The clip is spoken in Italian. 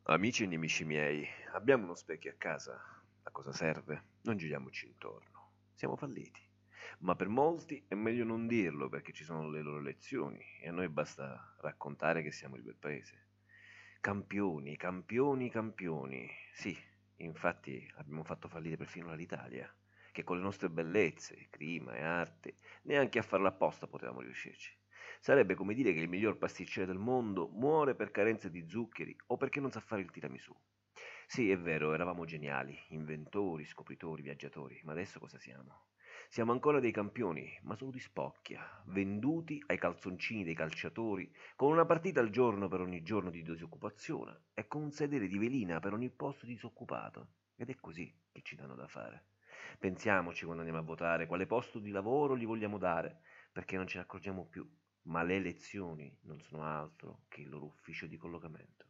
Amici e nemici miei, abbiamo uno specchio a casa. A cosa serve? Non giriamoci intorno. Siamo falliti. Ma per molti è meglio non dirlo perché ci sono le loro lezioni e a noi basta raccontare che siamo il bel paese. Campioni, campioni, campioni. Sì, infatti abbiamo fatto fallire perfino l'Italia, che con le nostre bellezze, clima e arte, neanche a farla apposta potevamo riuscirci. Sarebbe come dire che il miglior pasticcere del mondo muore per carenza di zuccheri o perché non sa fare il tiramisù. Sì, è vero, eravamo geniali, inventori, scopritori, viaggiatori, ma adesso cosa siamo? Siamo ancora dei campioni, ma solo di spocchia, venduti ai calzoncini dei calciatori, con una partita al giorno per ogni giorno di disoccupazione e con un sedere di velina per ogni posto disoccupato. Ed è così che ci danno da fare. Pensiamoci quando andiamo a votare quale posto di lavoro gli vogliamo dare, perché non ce ne accorgiamo più. Ma le elezioni non sono altro che il loro ufficio di collocamento.